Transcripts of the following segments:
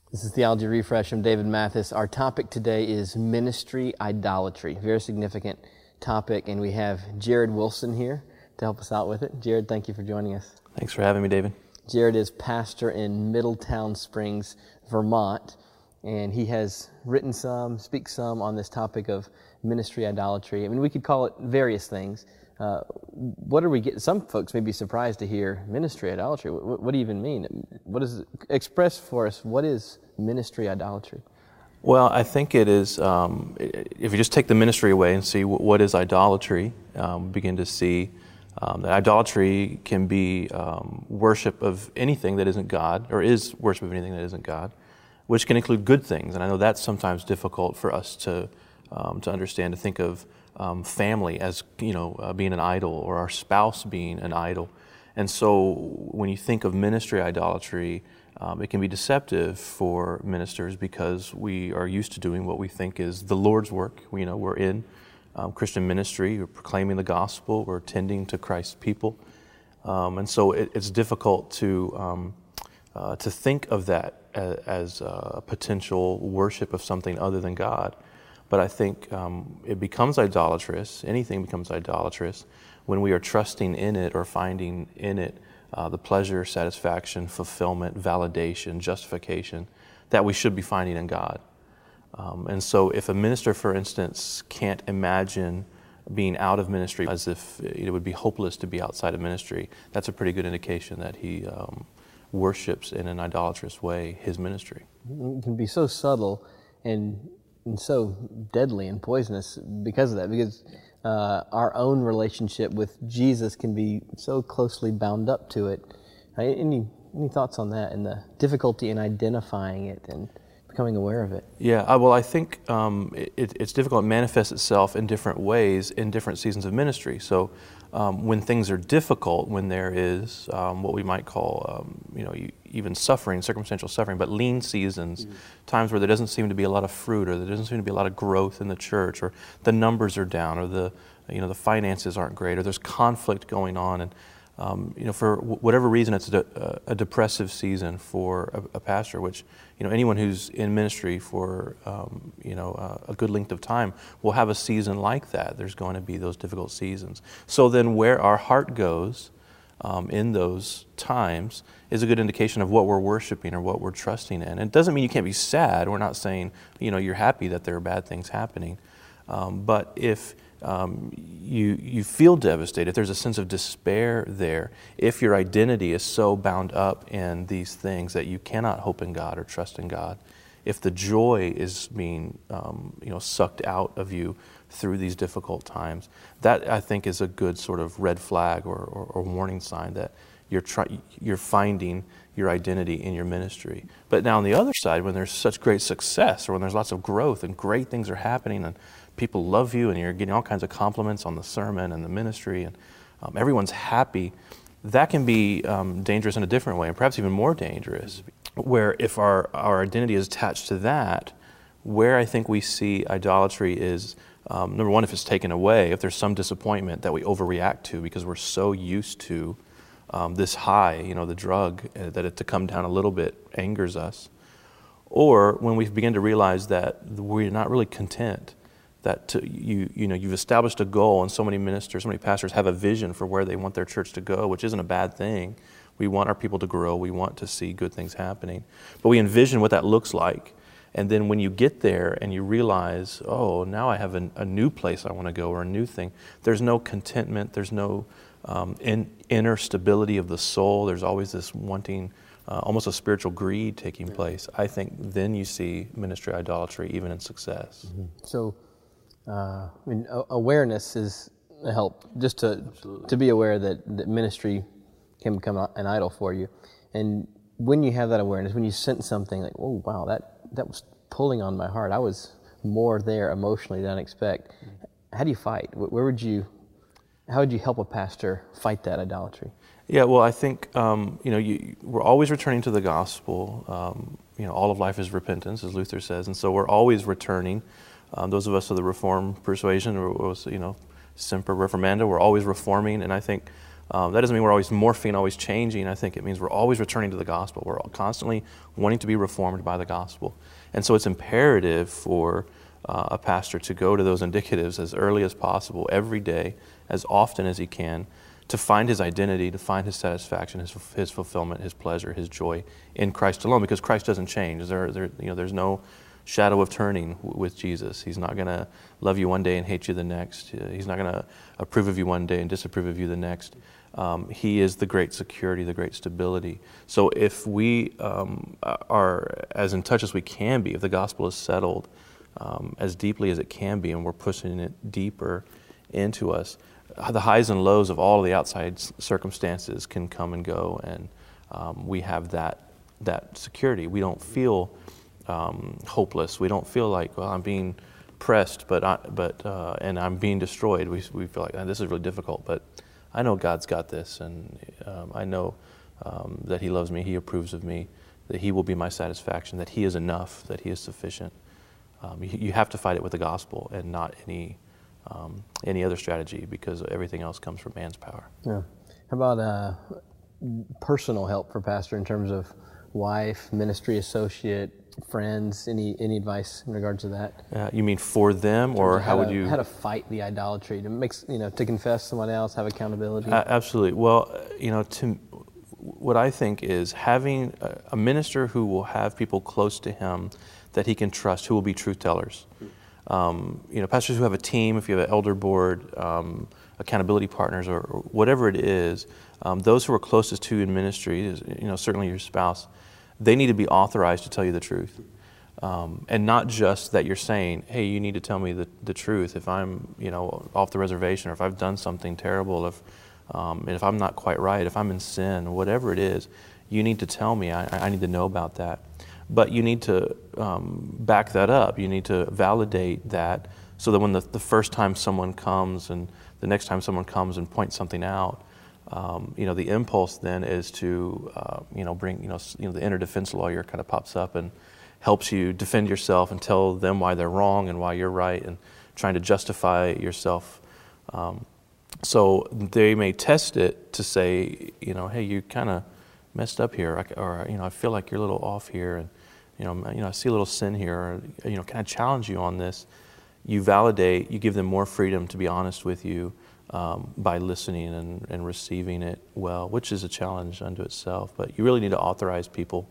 This is Theology Refresh. I'm David Mathis. Our topic today is ministry idolatry. Very significant topic, and we have Jared Wilson here to help us out with it. Jared, thank you for joining us. Thanks for having me, David. Jared is pastor in Middletown Springs, Vermont, and he has written speaks some on this topic of ministry idolatry. I mean, we could call it various things. What are we getting? Some folks may be surprised to hear ministry idolatry. What do you even mean? What is it? Express for us, what is ministry idolatry? Well, I think it is, if you just take the ministry away and see what is idolatry, begin to see that idolatry can be worship of anything that isn't God, or is worship of anything that isn't God, which can include good things. And I know that's sometimes difficult for us to understand, to think of family as, being an idol, or our spouse being an idol. And so when you think of ministry idolatry, it can be deceptive for ministers because we are used to doing what we think is the Lord's work. We're in Christian ministry, we're proclaiming the gospel, we're tending to Christ's people. And so it's difficult to think of that as a potential worship of something other than God. But I think it becomes idolatrous, anything becomes idolatrous, when we are trusting in it or finding in it the pleasure, satisfaction, fulfillment, validation, justification that we should be finding in God. And so if a minister, for instance, can't imagine being out of ministry as if it would be hopeless to be outside of ministry, that's a pretty good indication that he worships in an idolatrous way his ministry. It can be so subtle and so deadly and poisonous because of that, because our own relationship with Jesus can be so closely bound up to it. Any thoughts on that and the difficulty in identifying it and becoming aware of it? Yeah, well, I think it's difficult. It manifests itself in different ways in different seasons of ministry. So when things are difficult, when there is what we might call, even suffering, circumstantial suffering, but lean seasons, times where there doesn't seem to be a lot of fruit, or there doesn't seem to be a lot of growth in the church, or the numbers are down, or the finances aren't great, or there's conflict going on, and for whatever reason, it's a depressive season for a pastor, which, anyone who's in ministry for, a good length of time will have a season like that. There's going to be those difficult seasons. So then where our heart goes in those times is a good indication of what we're worshiping or what we're trusting in. And it doesn't mean you can't be sad. We're not saying, you're happy that there are bad things happening. But if you feel devastated, if there's a sense of despair there, if your identity is so bound up in these things that you cannot hope in God or trust in God, if the joy is being sucked out of you through these difficult times, that I think is a good sort of red flag or warning sign that you're finding your identity in your ministry. But now on the other side, when there's such great success, or when there's lots of growth and great things are happening and people love you and you're getting all kinds of compliments on the sermon and the ministry and everyone's happy, that can be dangerous in a different way, and perhaps even more dangerous, where if our identity is attached to that, where I think we see idolatry is, number one, if it's taken away, if there's some disappointment that we overreact to because we're so used to this high, the drug, that it to come down a little bit angers us. Or when we begin to realize that we're not really content, that you've established a goal, and so many ministers, so many pastors have a vision for where they want their church to go, which isn't a bad thing. We want our people to grow. We want to see good things happening. But we envision what that looks like. And then when you get there and you realize, oh, now I have a new place I want to go, or a new thing, there's no contentment, there's no inner stability of the soul. There's always this wanting, almost a spiritual greed taking place. I think then you see ministry idolatry even in success. Mm-hmm. So, awareness is a help, just to be aware that ministry can become an idol for you. And when you have that awareness, when you sense something like, oh, wow, that was pulling on my heart, I was more there emotionally than I expect. How do you fight? How would you help a pastor fight that idolatry? Yeah, well, I think, we're always returning to the gospel. All of life is repentance, as Luther says, and so we're always returning. Those of us of the Reformed persuasion, or Semper Reformanda, we're always reforming, and I think That doesn't mean we're always morphing, always changing. I think it means we're always returning to the gospel. We're constantly wanting to be reformed by the gospel. And so it's imperative for a pastor to go to those indicatives as early as possible, every day, as often as he can, to find his identity, to find his satisfaction, his fulfillment, his pleasure, his joy in Christ alone, because Christ doesn't change. There's no shadow of turning with Jesus. He's not going to love you one day and hate you the next. He's not going to approve of you one day and disapprove of you the next. He is the great security, the great stability. So if we are as in touch as we can be, if the gospel is settled as deeply as it can be, and we're pushing it deeper into us, the highs and lows of all of the outside circumstances can come and go, and we have that security. We don't feel hopeless. We don't feel like, well, I'm being pressed, and I'm being destroyed. We feel like, this is really difficult, but I know God's got this, and I know that He loves me, He approves of me, that He will be my satisfaction, that He is enough, that He is sufficient. You have to fight it with the gospel and not any other strategy, because everything else comes from man's power. Yeah. How about personal help for pastor in terms of wife, ministry associate, friends? Any advice in regards to that? You mean for them, or how would you? How to fight the idolatry, to confess someone else, have accountability? Absolutely. Well, what I think is having a minister who will have people close to him that he can trust, who will be truth tellers. Pastors who have a team, if you have an elder board, accountability partners, or whatever it is, those who are closest to you in ministry, certainly your spouse, they need to be authorized to tell you the truth. And not just that you're saying, hey, you need to tell me the truth if I'm, off the reservation, or if I've done something terrible, if I'm not quite right, if I'm in sin, whatever it is, you need to tell me. I need to know about that. But you need to back that up. You need to validate that, so that when the first time someone comes and the next time someone comes and points something out, the impulse then is to, bring, the inner defense lawyer kind of pops up and helps you defend yourself and tell them why they're wrong and why you're right, and trying to justify yourself. So they may test it to say, hey, you kind of messed up here, or I feel like you're a little off here, and I see a little sin here, or can I challenge you on this? You validate, you give them more freedom to be honest with you by listening and receiving it well, which is a challenge unto itself. But you really need to authorize people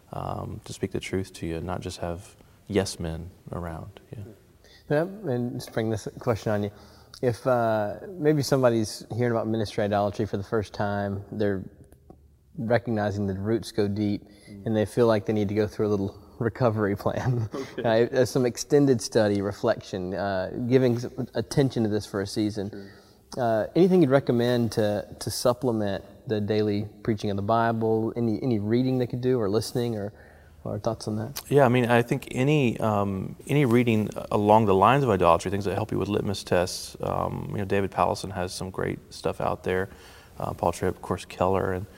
to speak the truth to you, and not just have yes men around. Yeah, and just bring this question on you. If maybe somebody's hearing about ministry idolatry for the first time, they're recognizing the roots go deep, and they feel like they need to go through a little recovery plan. Okay. Some extended study, reflection, giving attention to this for a season. Anything you'd recommend to supplement the daily preaching of the Bible? Any reading they could do, or listening, or thoughts on that? Yeah, I think any reading along the lines of idolatry, things that help you with litmus tests. David Powlison has some great stuff out there. Paul Tripp, of course, Keller, and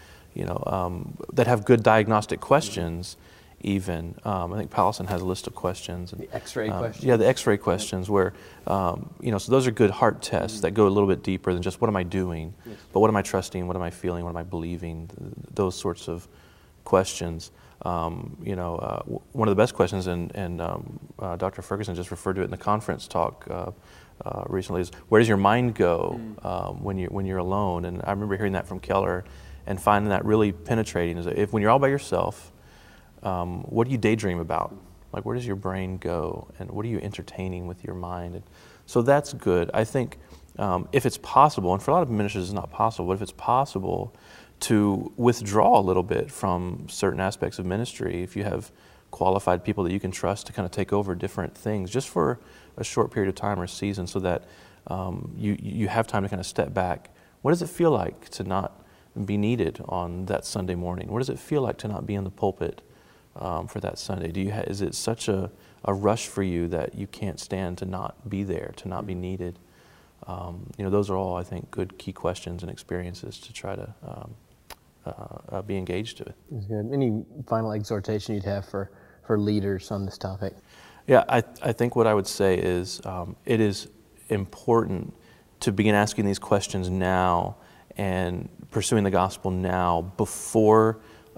that have good diagnostic questions. Even I think Powlison has a list of questions. And, the X-ray questions. Yeah, the X-ray questions, where so those are good heart tests that go a little bit deeper than just what am I doing, but what am I trusting, what am I feeling, what am I believing? Those sorts of questions. One of the best questions, and Dr. Ferguson just referred to it in the conference talk recently, is where does your mind go when you're alone? And I remember hearing that from Keller and finding that really penetrating. Is if when you're all by yourself, what do you daydream about? Like, where does your brain go, and what are you entertaining with your mind? And so that's good. I think if it's possible, and for a lot of ministers it's not possible, but if it's possible to withdraw a little bit from certain aspects of ministry, if you have qualified people that you can trust to kind of take over different things just for a short period of time or a season, so that you have time to kind of step back. What does it feel like to not be needed on that Sunday morning? What does it feel like to not be in the pulpit for that Sunday? Is it such a rush for you that you can't stand to not be there, to not be needed? Those are all, I think, good key questions and experiences to try to be engaged with. That's good. Any final exhortation you'd have for leaders on this topic? Yeah, I think what I would say is it is important to begin asking these questions now and pursuing the gospel now before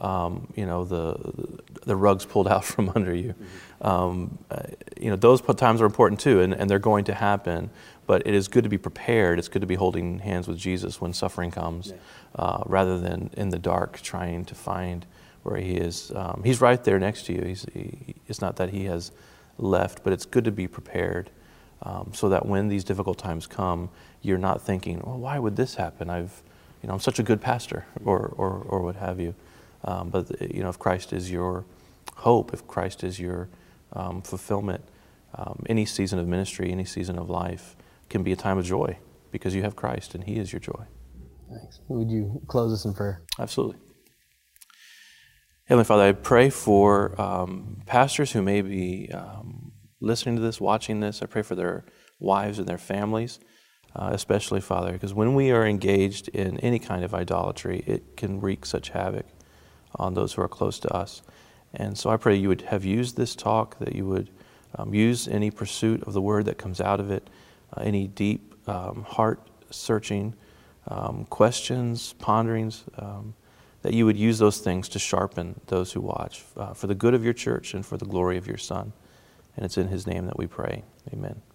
the rug's pulled out from under you. Those times are important too, and they're going to happen. But it is good to be prepared. It's good to be holding hands with Jesus when suffering comes, rather than in the dark trying to find where He is. He's right there next to you. It's not that He has left, but it's good to be prepared, so that when these difficult times come, you're not thinking, "Well, why would this happen? I'm such a good pastor," or what have you. But if Christ is your hope, if Christ is your fulfillment, any season of ministry, any season of life can be a time of joy because you have Christ and He is your joy. Thanks. Would you close us in prayer? Absolutely. Heavenly Father, I pray for pastors who may be listening to this, watching this. I pray for their wives and their families, especially, Father, because when we are engaged in any kind of idolatry, it can wreak such havoc on those who are close to us. And so I pray you would have used this talk, that you would use any pursuit of the word that comes out of it, any deep heart-searching questions, ponderings, that you would use those things to sharpen those who watch for the good of your church and for the glory of your Son. And it's in His name that we pray. Amen.